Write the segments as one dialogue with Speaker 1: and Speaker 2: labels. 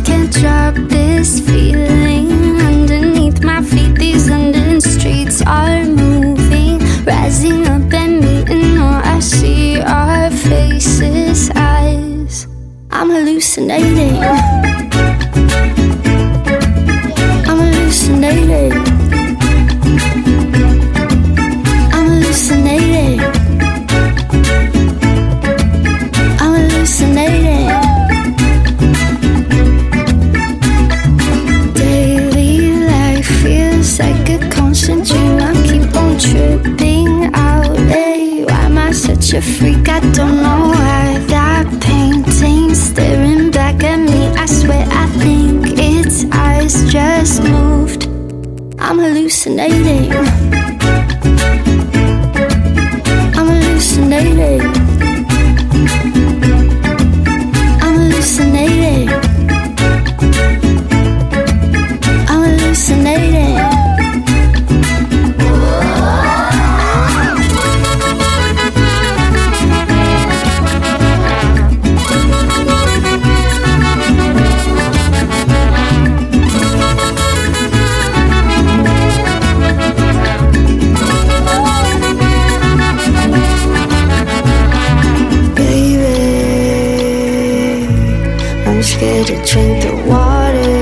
Speaker 1: can't drop this feeling. Underneath my feet, these London streets are moving, rising up and meeting all I see are faces, eyes. I'm hallucinating. I'm hallucinating. I'm hallucinating. I'm hallucinating. Daily life feels like a constant dream. I keep on tripping out. Hey, why am I such a freak? I don't know why. That painting staring back at me, I swear I think its eyes just moved. I'm hallucinating. I'm hallucinating. I'm hallucinating. I'm hallucinating. I'm scared to drink the water.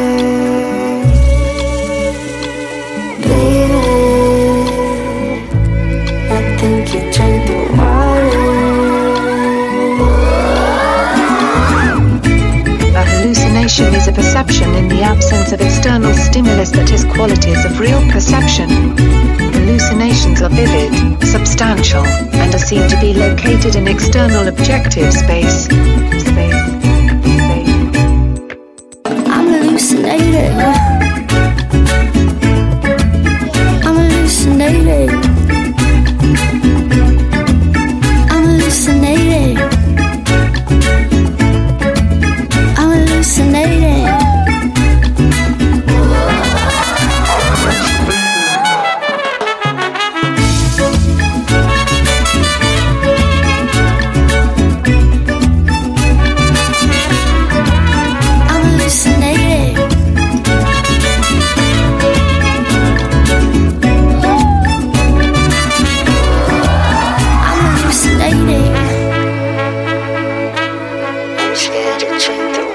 Speaker 1: Baby, I think you drank the water.
Speaker 2: A hallucination is a perception in the absence of external stimulus that has qualities of real perception. Hallucinations are vivid, substantial, and are seen to be located in external objective space.
Speaker 1: I'm hallucinating. I'm hallucinating. I'm hallucinating. I'm hallucinating. I'm scared to drink the